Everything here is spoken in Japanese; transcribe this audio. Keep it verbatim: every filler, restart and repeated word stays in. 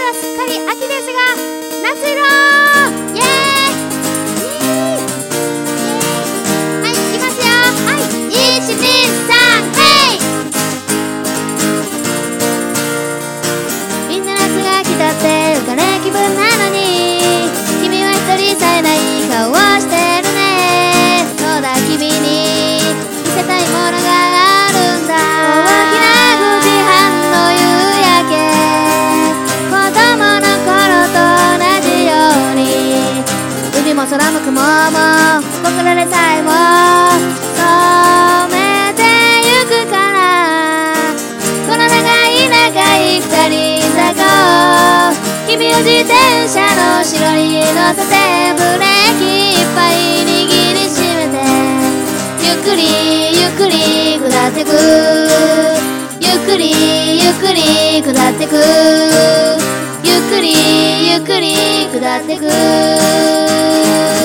はすっかり秋ですが、夏色イエーイイエーイはい、いきますよ。はい、いち、に、さん、ヘイ。みんな夏が来たって浮かれ気分なのに、君は一人さえない顔をしてるね。そうだ、君に見せたいものがあるんだ。大きなごじはんの夕焼け、子供の頃と同じように、海も空も雲も僕らでさえも染めてゆくから、この長い長い二人坂を君を自転車の後ろに乗せて、ブレーキいっぱい握りしめて、ゆっくりゆっくり下ってく、ゆっくりゆっくり下ってく、ゆっくりゆっくり下ってく。